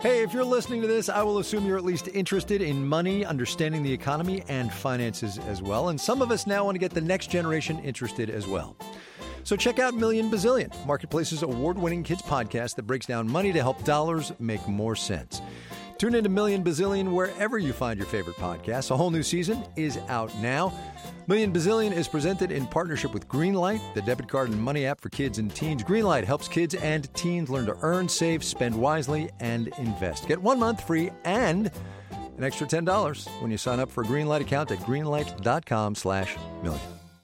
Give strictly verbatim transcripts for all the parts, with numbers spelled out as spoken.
Hey, if you're listening to this, I will assume you're at least interested in money, understanding the economy, and finances as well. And some of us now want to get the next generation interested as well. So check out Million Bazillion, Marketplace's award-winning kids podcast that breaks down money to help dollars make more sense. Tune into Million Bazillion wherever you find your favorite podcasts. A whole new season is out now. Million Bazillion is presented in partnership with Greenlight, the debit card and money app for kids and teens. Greenlight helps kids and teens learn to earn, save, spend wisely, and invest. Get one month free and an extra ten dollars when you sign up for a Greenlight account at greenlight.com slash million.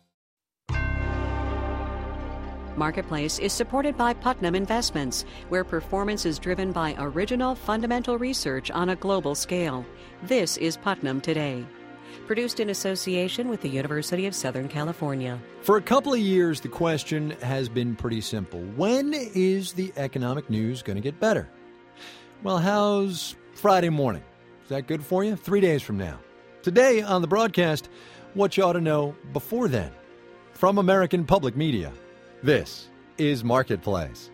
Marketplace is supported by Putnam Investments, where performance is driven by original fundamental research on a global scale. This is Putnam Today. Produced in association with the University of Southern California. For a couple of years, the question has been pretty simple. When is the economic news going to get better? Well, how's Friday morning? Is that good for you? Three days from now. Today on the broadcast, what you ought to know before then. From American Public Media, this is Marketplace.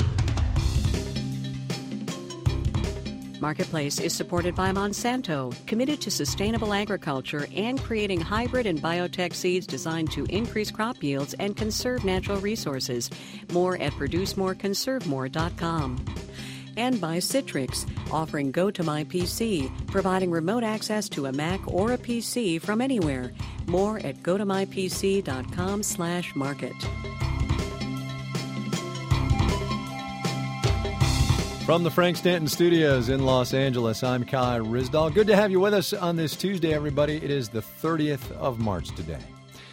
Marketplace is supported by Monsanto, committed to sustainable agriculture and creating hybrid and biotech seeds designed to increase crop yields and conserve natural resources. More at produce more conserve more dot com. And by Citrix, offering GoToMyPC, providing remote access to a Mac or a P C from anywhere. More at gotomypc.com slash market. From the Frank Stanton Studios in Los Angeles, I'm Kai Ryssdal. Good to have you with us on this Tuesday, everybody. It is the thirtieth of March today.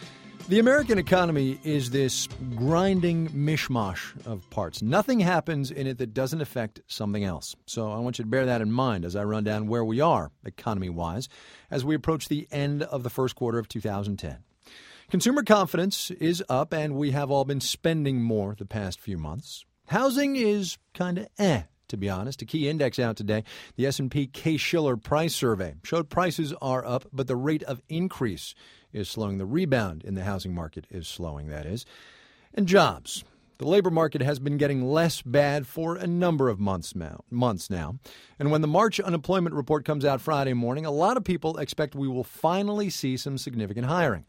The American economy is this grinding mishmash of parts. Nothing happens in it that doesn't affect something else. So I want you to bear that in mind as I run down where we are, economy-wise, as we approach the end of the first quarter of two thousand ten. Consumer confidence is up, and we have all been spending more the past few months. Housing is kind of eh. To be honest. A key index out today, the S and P Case-Shiller Price Survey, showed prices are up, but the rate of increase is slowing. The rebound in the housing market is slowing, that is. And jobs. The labor market has been getting less bad for a number of months now. Months now. And when the March unemployment report comes out Friday morning, a lot of people expect we will finally see some significant hiring.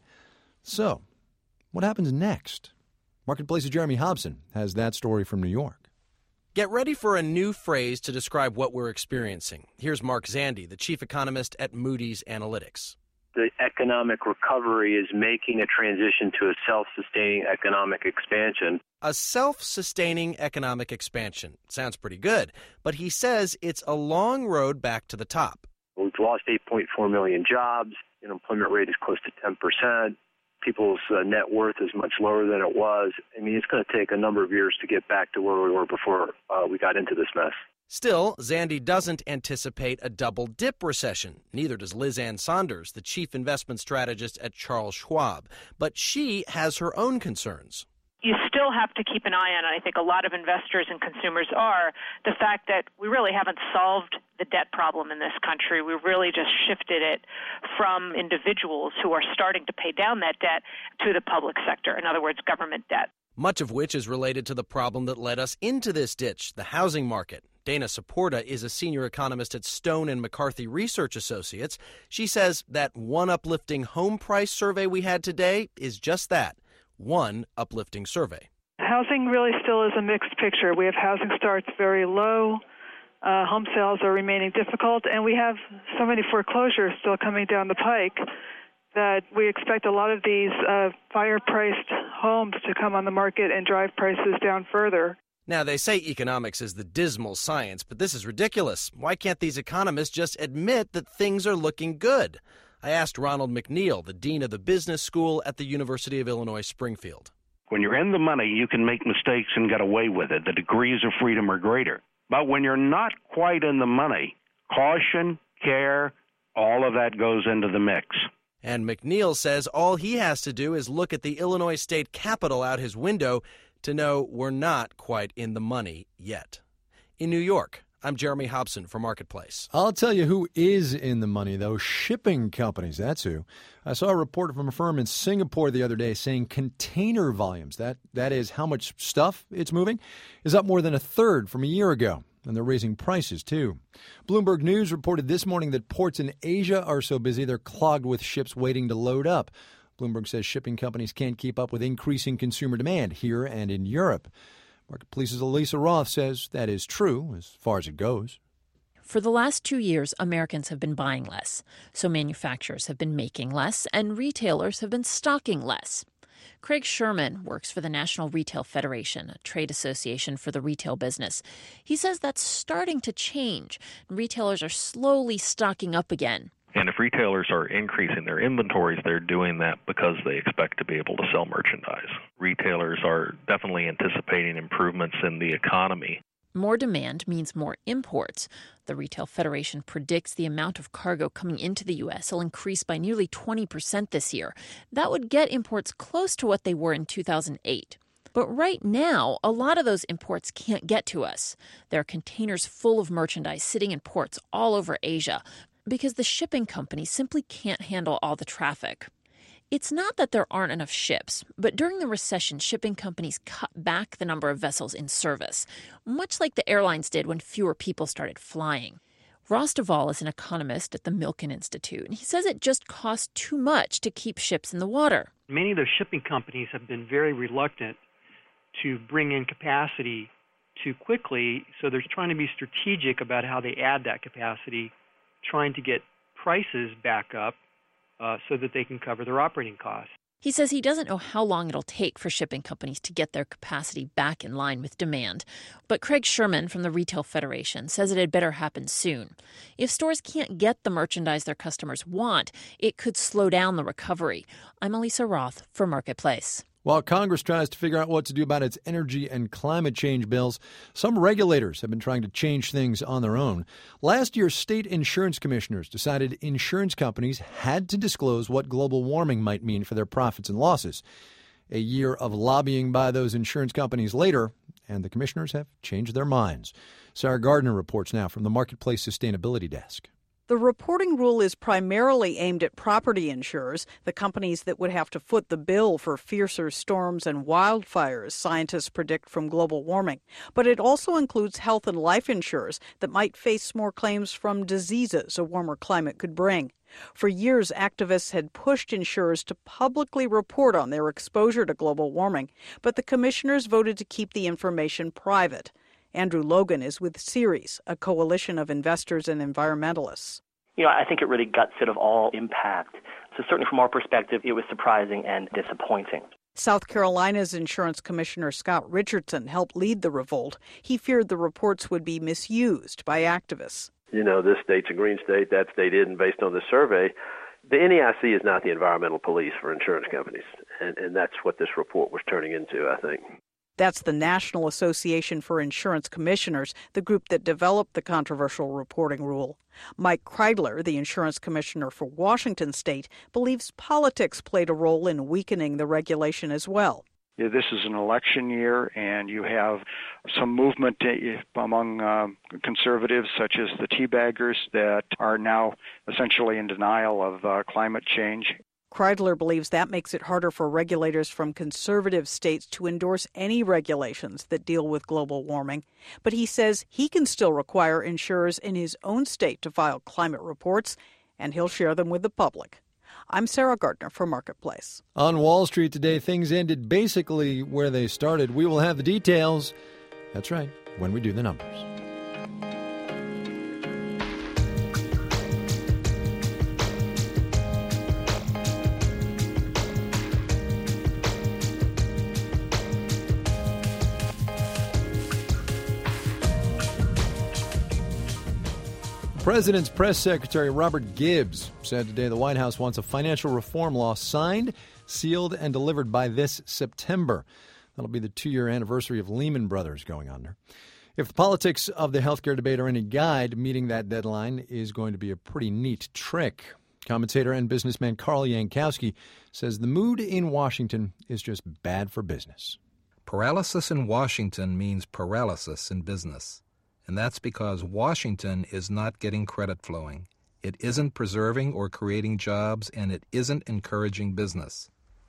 So, what happens next? Marketplace's Jeremy Hobson has that story from New York. Get ready for a new phrase to describe what we're experiencing. Here's Mark Zandi, the chief economist at Moody's Analytics. The economic recovery is making a transition to a self-sustaining economic expansion. A self-sustaining economic expansion. Sounds pretty good, but he says it's a long road back to the top. We've lost eight point four million jobs. The unemployment rate is close to ten percent. People's uh, net worth is much lower than it was. I mean, it's going to take a number of years to get back to where we were before uh, we got into this mess. Still, Zandi doesn't anticipate a double-dip recession. Neither does Liz Ann Saunders, the chief investment strategist at Charles Schwab. But she has her own concerns. You still have to keep an eye on, and I think a lot of investors and consumers are, the fact that we really haven't solved the debt problem in this country. We've really just shifted it from individuals who are starting to pay down that debt to the public sector, in other words, government debt. Much of which is related to the problem that led us into this ditch, the housing market. Dana Saporta is a senior economist at Stone and McCarthy Research Associates. She says that one uplifting home price survey we had today is just that. One uplifting survey. Housing really still is a mixed picture. We have housing starts very low, uh, home sales are remaining difficult, and we have so many foreclosures still coming down the pike that we expect a lot of these uh, fire-priced homes to come on the market and drive prices down further. Now, they say economics is the dismal science, but this is ridiculous. Why can't these economists just admit that things are looking good? I asked Ronald McNeil, the dean of the business school at the University of Illinois Springfield. When you're in the money, you can make mistakes and get away with it. The degrees of freedom are greater. But when you're not quite in the money, caution, care, all of that goes into the mix. And McNeil says all he has to do is look at the Illinois State Capitol out his window to know we're not quite in the money yet. In New York, I'm Jeremy Hobson for Marketplace. I'll tell you who is in the money, though. Shipping companies, that's who. I saw a report from a firm in Singapore the other day saying container volumes, that, that is how much stuff it's moving, is up more than a third from a year ago. and they're raising prices, too. Bloomberg News reported this morning that ports in Asia are so busy they're clogged with ships waiting to load up. Bloomberg says shipping companies can't keep up with increasing consumer demand here and in Europe. Marketplace's Elisa Roth says that is true as far as it goes. For the last two years, Americans have been buying less, so manufacturers have been making less, and retailers have been stocking less. Craig Sherman works for the National Retail Federation, a trade association for the retail business. He says that's starting to change. Retailers are slowly stocking up again. And if retailers are increasing their inventories, they're doing that because they expect to be able to sell merchandise. Retailers are definitely anticipating improvements in the economy. More demand means more imports. The Retail Federation predicts the amount of cargo coming into the U S will increase by nearly twenty percent this year. That would get imports close to what they were in two thousand eight. But right now, a lot of those imports can't get to us. There are containers full of merchandise sitting in ports all over Asia because the shipping companies simply can't handle all the traffic. It's not that there aren't enough ships, but during the recession, shipping companies cut back the number of vessels in service, much like the airlines did when fewer people started flying. Ross Duvall is an economist at the Milken Institute, and he says it just costs too much to keep ships in the water. Many of those shipping companies have been very reluctant to bring in capacity too quickly, so they're trying to be strategic about how they add that capacity, trying to get prices back up uh, so that they can cover their operating costs. He says he doesn't know how long it'll take for shipping companies to get their capacity back in line with demand. But Craig Sherman from the Retail Federation says it had better happen soon. If stores can't get the merchandise their customers want, it could slow down the recovery. I'm Elisa Roth for Marketplace. While Congress tries to figure out what to do about its energy and climate change bills, some regulators have been trying to change things on their own. Last year, state insurance commissioners decided insurance companies had to disclose what global warming might mean for their profits and losses. A year of lobbying by those insurance companies later, and the commissioners have changed their minds. Sarah Gardner reports now from the Marketplace Sustainability Desk. The reporting rule is primarily aimed at property insurers, the companies that would have to foot the bill for fiercer storms and wildfires scientists predict from global warming. But it also includes health and life insurers that might face more claims from diseases a warmer climate could bring. For years, activists had pushed insurers to publicly report on their exposure to global warming, but the commissioners voted to keep the information private. Andrew Logan is with Ceres, a coalition of investors and environmentalists. You know, I think it really guts it of all impact. So certainly from our perspective, it was surprising and disappointing. South Carolina's insurance commissioner Scott Richardson helped lead the revolt. He feared the reports would be misused by activists. You know, this state's a green state, that state isn't, based on the survey. The N E I C is not the environmental police for insurance companies, and, and that's what this report was turning into, I think. That's the National Association for Insurance Commissioners, the group that developed the controversial reporting rule. Mike Kreidler, the insurance commissioner for Washington state, believes politics played a role in weakening the regulation as well. This is an election year, and you have some movement among uh, conservatives, such as the teabaggers, that are now essentially in denial of uh, climate change. Kreidler believes that makes it harder for regulators from conservative states to endorse any regulations that deal with global warming. But he says he can still require insurers in his own state to file climate reports, and he'll share them with the public. I'm Sarah Gardner for Marketplace. On Wall Street today, things ended basically where they started. We will have the details. That's right, when we do the numbers. The President's press secretary, Robert Gibbs, said today the White House wants a financial reform law signed, sealed, and delivered by this September. That'll be the two-year anniversary of Lehman Brothers going under. If the politics of the healthcare debate are any guide, meeting that deadline is going to be a pretty neat trick. Commentator and businessman Carl Yankowski says the mood in Washington is just bad for business. Paralysis in Washington means paralysis in business. And that's because Washington is not getting credit flowing. It isn't preserving or creating jobs, and it isn't encouraging business.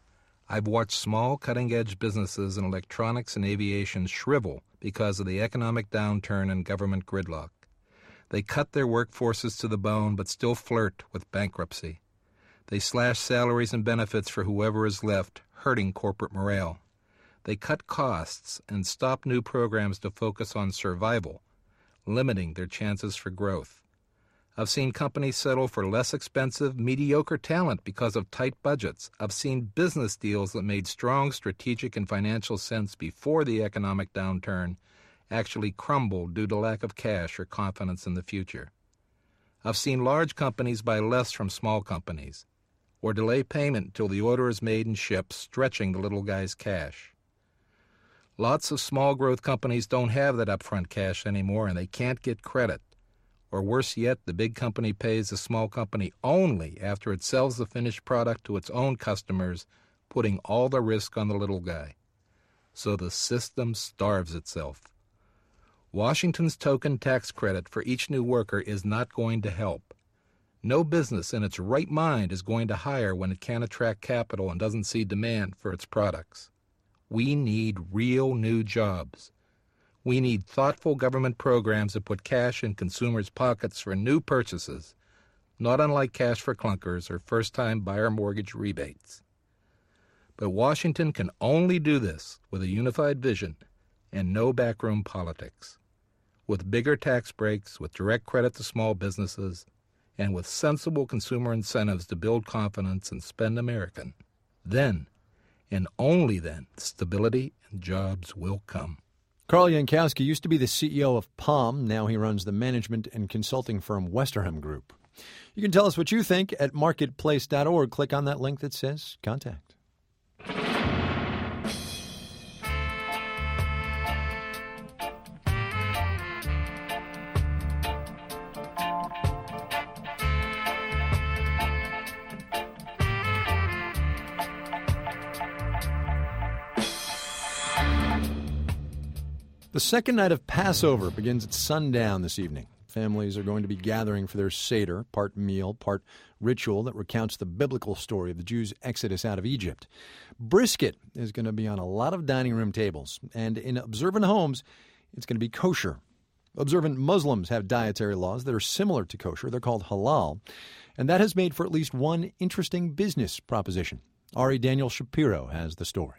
I've watched small, cutting-edge businesses in electronics and aviation shrivel because of the economic downturn and government gridlock. They cut their workforces to the bone but still flirt with bankruptcy. They slash salaries and benefits for whoever is left, hurting corporate morale. They cut costs and stop new programs to focus on survival, limiting their chances for growth. I've seen companies settle for less expensive, mediocre talent because of tight budgets. I've seen business deals that made strong strategic and financial sense before the economic downturn actually crumble due to lack of cash or confidence in the future. I've seen large companies buy less from small companies, or delay payment until the order is made and shipped, stretching the little guy's cash. Lots of small growth companies don't have that upfront cash anymore, and they can't get credit. Or worse yet, the big company pays the small company only after it sells the finished product to its own customers, putting all the risk on the little guy. So the system starves itself. Washington's token tax credit for each new worker is not going to help. No business in its right mind is going to hire when it can't attract capital and doesn't see demand for its products. We need real new jobs. We need thoughtful government programs that put cash in consumers' pockets for new purchases, not unlike cash for clunkers or first-time buyer mortgage rebates. But Washington can only do this with a unified vision and no backroom politics, with bigger tax breaks, with direct credit to small businesses, and with sensible consumer incentives to build confidence and spend American. Then, and only then, stability and jobs will come. Carl Yankowski used to be the C E O of Palm. Now he runs the management and consulting firm Westerham Group. You can tell us what you think at marketplace dot org. Click on that link that says Contact. The second night of Passover begins at sundown this evening. Families are going to be gathering for their Seder, part meal, part ritual that recounts the biblical story of the Jews' exodus out of Egypt. Brisket is going to be on a lot of dining room tables, and in observant homes, it's going to be kosher. Observant Muslims have dietary laws that are similar to kosher. They're called halal, and that has made for at least one interesting business proposition. Ari Daniel Shapiro has the story.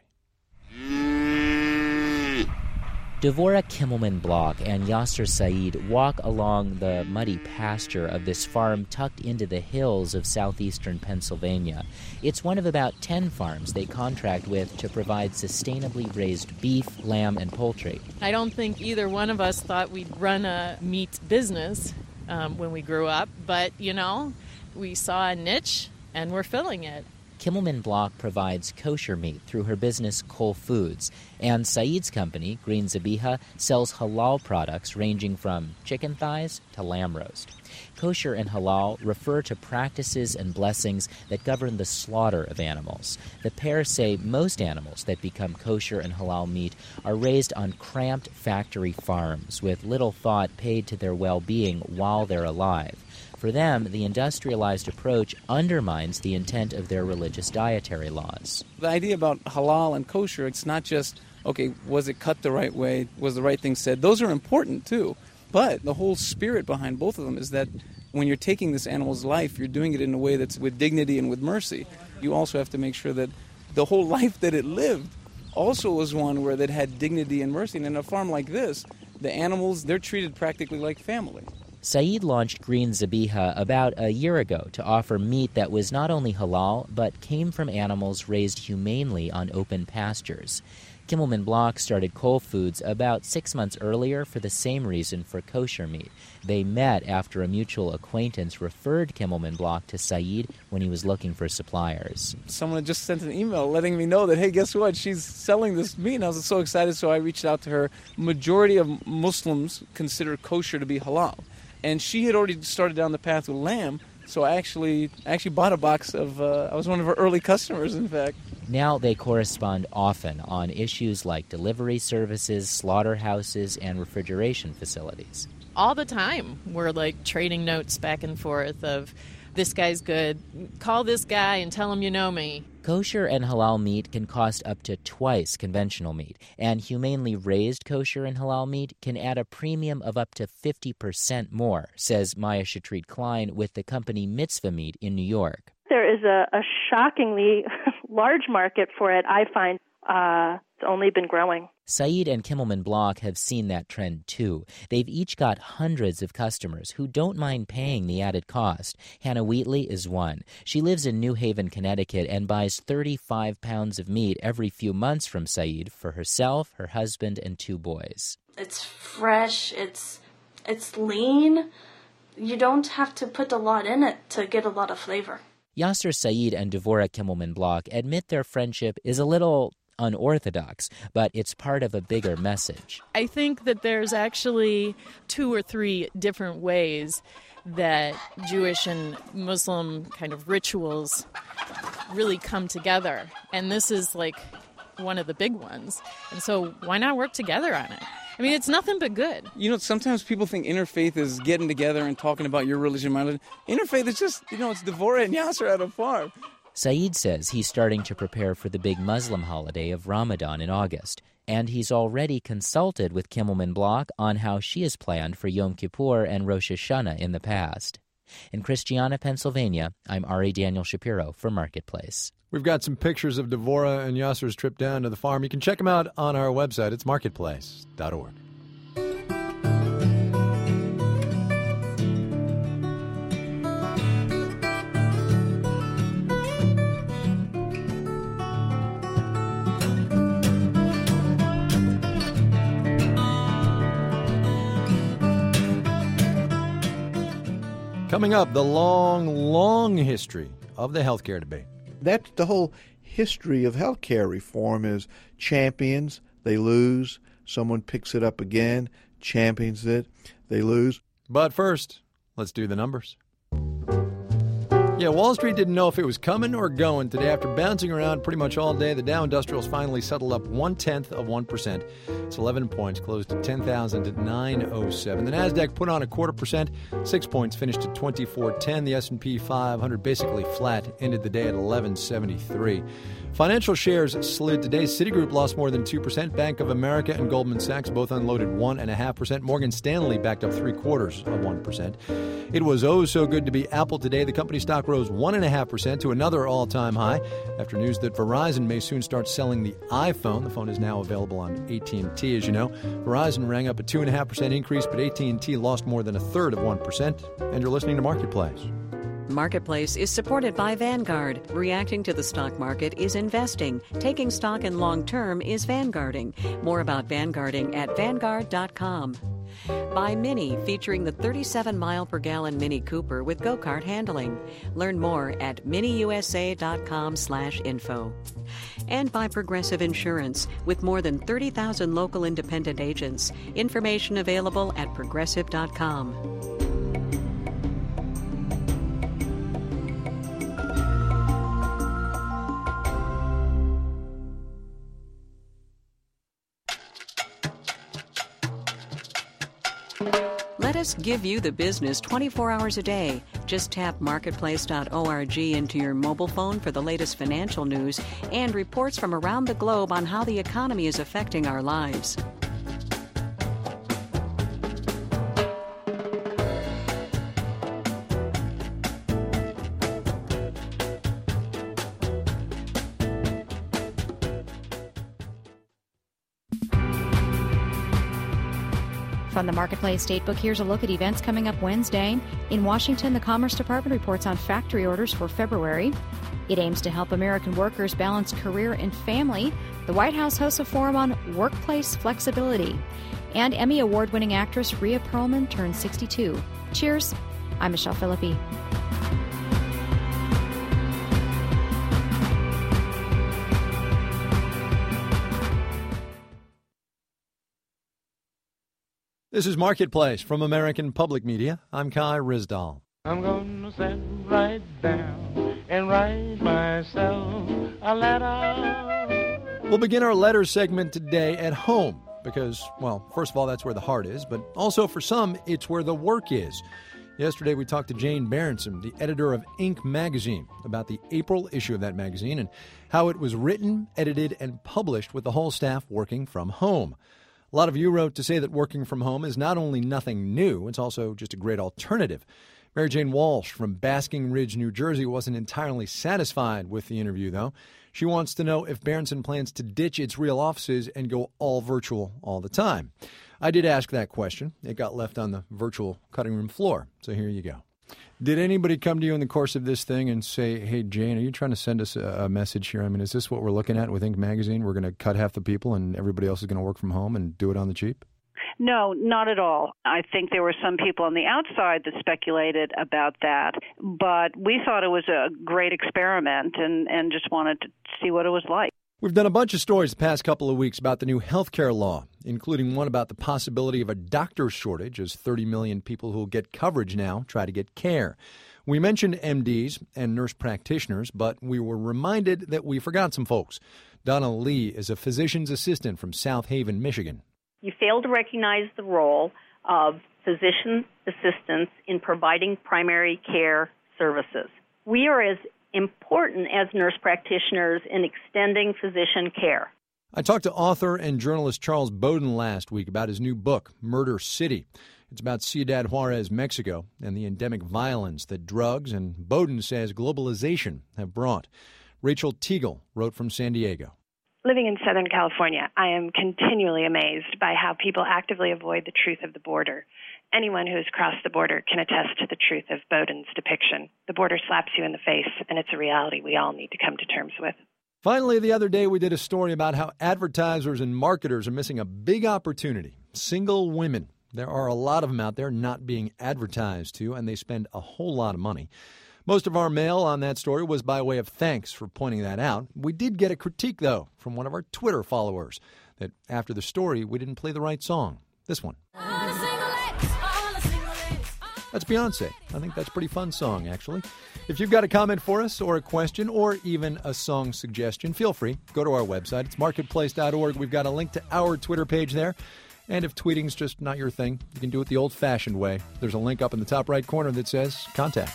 Devorah Kimmelman-Block and Yasser Said walk along the muddy pasture of this farm tucked into the hills of southeastern Pennsylvania. It's one of about ten farms they contract with to provide sustainably raised beef, lamb, and poultry. I don't think either one of us thought we'd run a meat business um, when we grew up, but, you know, we saw a niche and we're filling it. Kimmelman-Block provides kosher meat through her business Kol Foods, and Said's company, Green Zabiha, sells halal products ranging from chicken thighs to lamb roast. Kosher and halal refer to practices and blessings that govern the slaughter of animals. The pair say most animals that become kosher and halal meat are raised on cramped factory farms with little thought paid to their well-being while they're alive. For them, the industrialized approach undermines the intent of their religious dietary laws. The idea about halal and kosher, it's not just, okay, was it cut the right way? Was the right thing said? Those are important, too. But the whole spirit behind both of them is that when you're taking this animal's life, you're doing it in a way that's with dignity and with mercy. You also have to make sure that the whole life that it lived also was one where it had dignity and mercy. And in a farm like this, the animals, they're treated practically like family. Said launched Green Zabiha about a year ago to offer meat that was not only halal, but came from animals raised humanely on open pastures. Kimmelman-Block started Kol Foods about six months earlier for the same reason for kosher meat. They met after a mutual acquaintance referred Kimmelman-Block to Said when he was looking for suppliers. Someone had just sent an email letting me know that, hey, guess what? She's selling this meat. And I was so excited, so I reached out to her. Majority of Muslims consider kosher to be halal. And she had already started down the path with lamb, so I actually actually bought a box of, uh, I was one of her early customers, in fact. Now they correspond often on issues like delivery services, slaughterhouses, and refrigeration facilities. All the time, we're like trading notes back and forth of, this guy's good, call this guy and tell him you know me. Kosher and halal meat can cost up to twice conventional meat, and humanely raised kosher and halal meat can add a premium of up to fifty percent more, says Maya Shatrid Klein with the company Mitzvah Meat in New York. There is a, a shockingly large market for it, I find. Uh, it's only been growing. Said and Kimmelman Block have seen that trend too. They've each got hundreds of customers who don't mind paying the added cost. Hannah Wheatley is one. She lives in New Haven, Connecticut, and buys thirty-five pounds of meat every few months from Said for herself, her husband, and two boys. It's fresh, it's it's lean. You don't have to put a lot in it to get a lot of flavor. Yasser Said and Devorah Kimmelman Block admit their friendship is a little unorthodox, but it's part of a bigger message. I think that there's actually two or three different ways that Jewish and Muslim kind of rituals really come together. And this is like one of the big ones. And so why not work together on it? I mean, it's nothing but good. You know, sometimes people think interfaith is getting together and talking about your religion, my religion. Interfaith is just, you know, it's Devorah and Yasser at a farm. Said says he's starting to prepare for the big Muslim holiday of Ramadan in August, and he's already consulted with Kimmelman Block on how she has planned for Yom Kippur and Rosh Hashanah in the past. In Christiana, Pennsylvania, I'm Ari Daniel Shapiro for Marketplace. We've got some pictures of Devorah and Yasser's trip down to the farm. You can check them out on our website. It's marketplace dot org. Coming up, the long, long history of the healthcare debate. That's the whole history of healthcare reform is champions, they lose, someone picks it up again, champions it, they lose. But first, let's do the numbers. Yeah, Wall Street didn't know if it was coming or going today. After bouncing around pretty much all day, the Dow Industrials finally settled up one-tenth of one percent. It's eleven points, closed at ten thousand nine hundred seven. The Nasdaq put on a quarter percent, six points, finished at twenty-four ten. The S and P five hundred basically flat, ended the day at eleven seventy-three. Financial shares slid today. Citigroup lost more than two percent. Bank of America and Goldman Sachs both unloaded one point five percent. Morgan Stanley backed up three-quarters of one percent. It was oh so good to be Apple today. The company stock rose one point five percent to another all-time high after news that Verizon may soon start selling the iPhone. The phone is now available on A T and T, as you know. Verizon rang up a two point five percent increase, but A T and T lost more than a third of one percent. And you're listening to Marketplace. Marketplace is supported by Vanguard. Reacting to the stock market is investing. Taking stock in long term is vanguarding. More about vanguarding at vanguard dot com. By Mini, featuring the thirty-seven mile per gallon Mini Cooper with go-kart handling. Learn more at mini u s a dot com slash info. And by Progressive Insurance, with more than thirty thousand local independent agents. Information available at progressive dot com. Let us give you the business twenty-four hours a day. Just tap marketplace dot org into your mobile phone for the latest financial news and reports from around the globe on how the economy is affecting our lives. From the Marketplace Datebook, here's a look at events coming up Wednesday. In Washington, the Commerce Department reports on factory orders for February. It aims to help American workers balance career and family. The White House hosts a forum on workplace flexibility. And Emmy Award-winning actress Rhea Perlman turns sixty-two. Cheers. I'm Michelle Philippi. This is Marketplace from American Public Media. I'm Kai Ryssdal. I'm going to sit right down and write myself a letter. We'll begin our letter segment today at home because, well, first of all, that's where the heart is, but also for some, it's where the work is. Yesterday, we talked to Jane Berenson, the editor of Inc magazine, about the April issue of that magazine and how it was written, edited, and published with the whole staff working from home. A lot of you wrote to say that working from home is not only nothing new, it's also just a great alternative. Mary Jane Walsh from Basking Ridge, New Jersey, wasn't entirely satisfied with the interview, though. She wants to know if Berenson plans to ditch its real offices and go all virtual all the time. I did ask that question. It got left on the virtual cutting room floor. So here you go. Did anybody come to you in the course of this thing and say, hey, Jane, are you trying to send us a, a message here? I mean, is this what we're looking at with Inc magazine? We're going to cut half the people and everybody else is going to work from home and do it on the cheap? No, not at all. I think there were some people on the outside that speculated about that, but we thought it was a great experiment and, and just wanted to see what it was like. We've done a bunch of stories the past couple of weeks about the new health care law, including one about the possibility of a doctor shortage as thirty million people who will get coverage now try to get care. We mentioned M Ds and nurse practitioners, but we were reminded that we forgot some folks. Donna Lee is a physician's assistant from South Haven, Michigan. You fail to recognize the role of physician assistants in providing primary care services. We are as important as nurse practitioners in extending physician care. I talked to author and journalist Charles Bowden last week about his new book, Murder City. It's about Ciudad Juarez, Mexico, and the endemic violence that drugs and, Bowden says, globalization have brought. Rachel Teagle wrote from San Diego. Living in Southern California, I am continually amazed by how people actively avoid the truth of the border. Anyone who has crossed the border can attest to the truth of Bowden's depiction. The border slaps you in the face, and it's a reality we all need to come to terms with. Finally, the other day we did a story about how advertisers and marketers are missing a big opportunity. Single women. There are a lot of them out there not being advertised to, and they spend a whole lot of money. Most of our mail on that story was by way of thanks for pointing that out. We did get a critique, though, from one of our Twitter followers, that after the story, we didn't play the right song. This one. That's Beyonce. I think that's a pretty fun song, actually. If you've got a comment for us or a question or even a song suggestion, feel free. Go to our website. It's marketplace dot org. We've got a link to our Twitter page there. And if tweeting's just not your thing, you can do it the old-fashioned way. There's a link up in the top right corner that says Contact.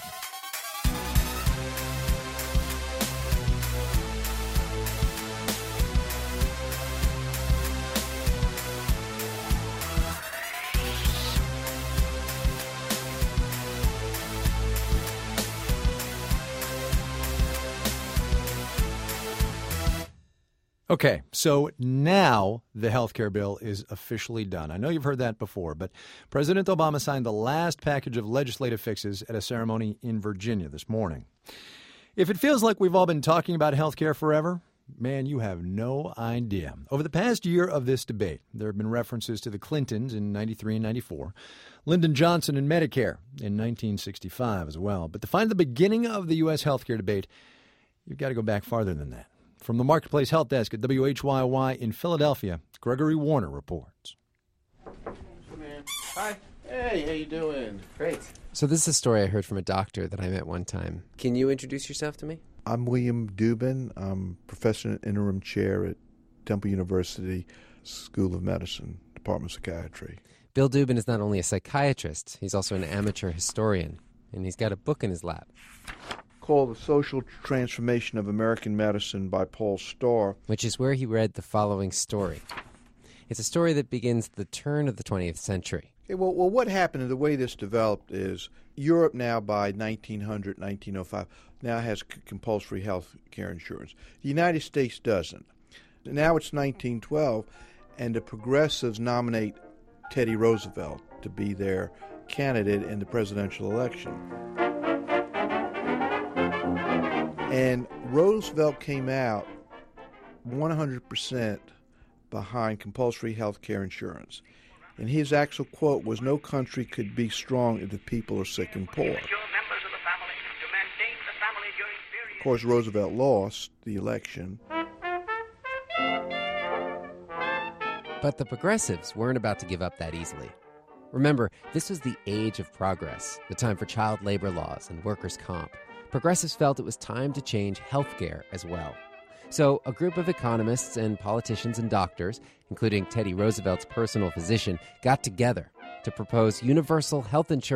Okay, so now the health care bill is officially done. I know you've heard that before, but President Obama signed the last package of legislative fixes at a ceremony in Virginia this morning. If it feels like we've all been talking about health care forever, man, you have no idea. Over the past year of this debate, there have been references to the Clintons in ninety-three and ninety-four, Lyndon Johnson and Medicare in nineteen sixty-five as well. But to find the beginning of the U S health care debate, you've got to go back farther than that. From the Marketplace Health Desk at W H Y Y in Philadelphia, Gregory Warner reports. Hi. Hey, how you doing? Great. So this is a story I heard from a doctor that I met one time. Can you introduce yourself to me? I'm William Dubin. I'm professor and interim chair at Temple University School of Medicine, Department of Psychiatry. Bill Dubin is not only a psychiatrist, he's also an amateur historian, and he's got a book in his lap. Called The Social Transformation of American Medicine by Paul Starr. Which is where he read the following story. It's a story that begins the turn of the twentieth century. Okay, well, well, what happened and the way this developed is Europe now by nineteen hundred, nineteen oh five now has c- compulsory health care insurance. The United States doesn't. Now it's nineteen twelve, and the progressives nominate Teddy Roosevelt to be their candidate in the presidential election. And Roosevelt came out one hundred percent behind compulsory health care insurance. And his actual quote was, "No country could be strong if the people are sick and poor." Of course, Roosevelt lost the election. But the progressives weren't about to give up that easily. Remember, this was the age of progress, the time for child labor laws and workers' comp. Progressives felt it was time to change healthcare as well. So a group of economists and politicians and doctors, including Teddy Roosevelt's personal physician, got together to propose universal health insurance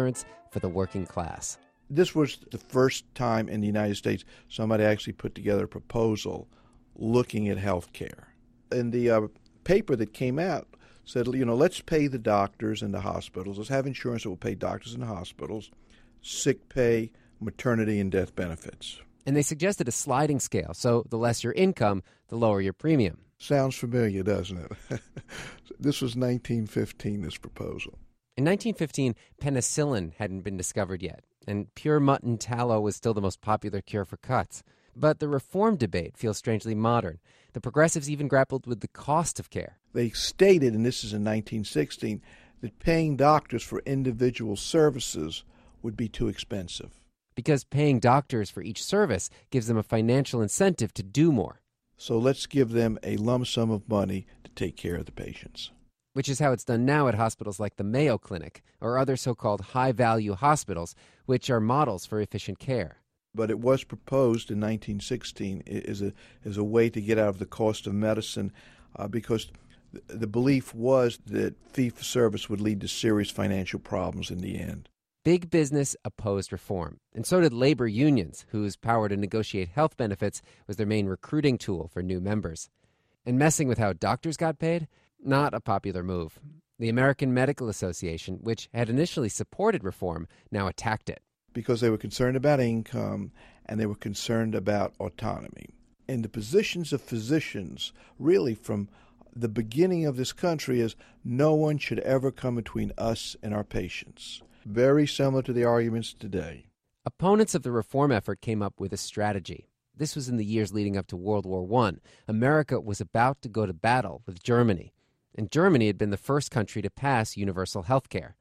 for the working class. This was the first time in the United States somebody actually put together a proposal looking at health care. And the uh, paper that came out said, you know, let's pay the doctors and the hospitals. Let's have insurance that will pay doctors and the hospitals, sick pay, maternity, and death benefits. And they suggested a sliding scale, so the less your income, the lower your premium. Sounds familiar, doesn't it? This was nineteen fifteen, this proposal. In nineteen fifteen, penicillin hadn't been discovered yet, and pure mutton tallow was still the most popular cure for cuts. But the reform debate feels strangely modern. The progressives even grappled with the cost of care. They stated, and this is in nineteen sixteen, that paying doctors for individual services would be too expensive. Because paying doctors for each service gives them a financial incentive to do more. So let's give them a lump sum of money to take care of the patients. Which is how it's done now at hospitals like the Mayo Clinic or other so-called high-value hospitals, which are models for efficient care. But it was proposed in nineteen sixteen as a, as a way to get out of the cost of medicine uh, because th- the belief was that fee-for-service would lead to serious financial problems in the end. Big business opposed reform, and so did labor unions, whose power to negotiate health benefits was their main recruiting tool for new members. And messing with how doctors got paid? Not a popular move. The American Medical Association, which had initially supported reform, now attacked it. Because they were concerned about income and they were concerned about autonomy. And the positions of physicians, really from the beginning of this country, is no one should ever come between us and our patients. Very similar to the arguments today. Opponents of the reform effort came up with a strategy. This was in the years leading up to World War One. America was about to go to battle with Germany. And Germany had been the first country to pass universal health care.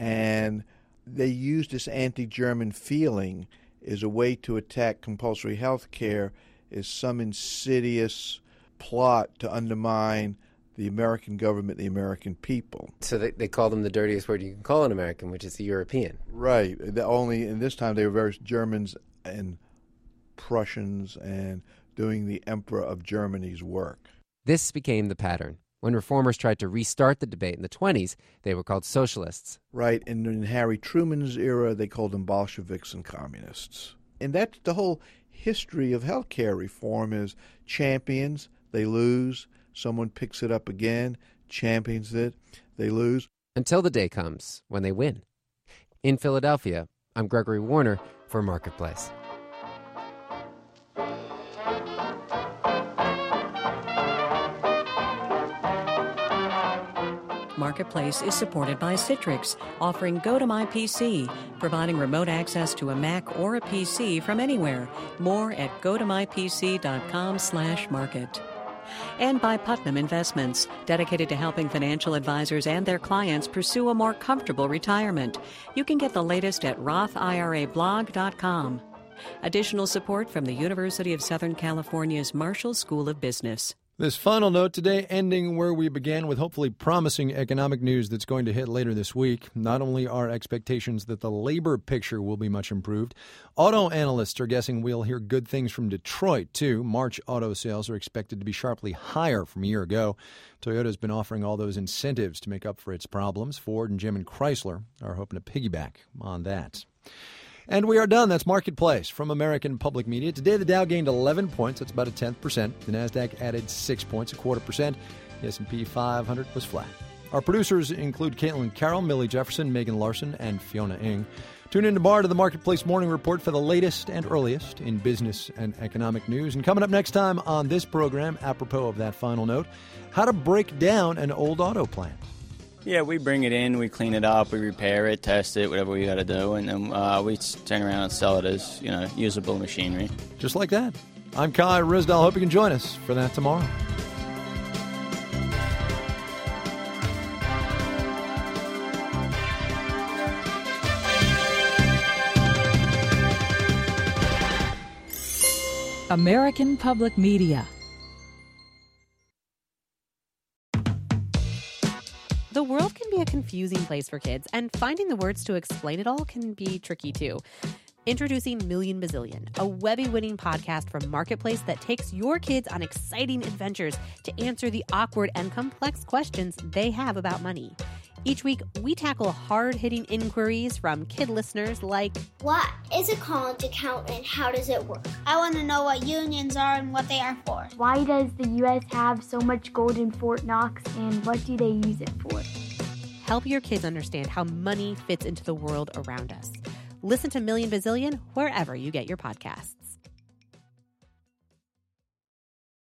And they used this anti-German feeling as a way to attack compulsory health care as some insidious plot to undermine the American government, the American people. So they, they call them the dirtiest word you can call an American, which is the European. Right. The only, in this time, they were very Germans and Prussians and doing the Emperor of Germany's work. This became the pattern. When reformers tried to restart the debate in the twenties, they were called socialists. Right. And in Harry Truman's era, they called them Bolsheviks and communists. And that's the whole history of healthcare reform is champions, they lose. Someone picks it up again, champions it, they lose. Until the day comes when they win. In Philadelphia, I'm Gregory Warner for Marketplace. Marketplace is supported by Citrix, offering Go to My P C, providing remote access to a Mac or a P C from anywhere. More at go to my p c dot com slash market. And by Putnam Investments, dedicated to helping financial advisors and their clients pursue a more comfortable retirement. You can get the latest at roth I R A blog dot com. Additional support from the University of Southern California's Marshall School of Business. This final note today ending where we began with hopefully promising economic news that's going to hit later this week. Not only are expectations that the labor picture will be much improved, auto analysts are guessing we'll hear good things from Detroit, too. March auto sales are expected to be sharply higher from a year ago. Toyota's been offering all those incentives to make up for its problems. Ford and G M and Chrysler are hoping to piggyback on that. And we are done. That's Marketplace from American Public Media. Today, the Dow gained eleven points. That's about a tenth percent. The NASDAQ added six points, a quarter percent. The S and P five hundred was flat. Our producers include Caitlin Carroll, Millie Jefferson, Megan Larson, and Fiona Ng. Tune in tomorrow to the Marketplace Morning Report for the latest and earliest in business and economic news. And coming up next time on this program, apropos of that final note, how to break down an old auto plant. Yeah, we bring it in, we clean it up, we repair it, test it, whatever we got to do, and then uh, we turn around and sell it as, you know, usable machinery. Just like that. I'm Kai Risdall. Hope you can join us for that tomorrow. American Public Media. The world can be a confusing place for kids, and finding the words to explain it all can be tricky too. Introducing Million Bazillion, a Webby-winning podcast from Marketplace that takes your kids on exciting adventures to answer the awkward and complex questions they have about money. Each week, we tackle hard-hitting inquiries from kid listeners like, what is a college account and how does it work? I want to know what unions are and what they are for. Why does the U S have so much gold in Fort Knox and what do they use it for? Help your kids understand how money fits into the world around us. Listen to Million Bazillion wherever you get your podcasts.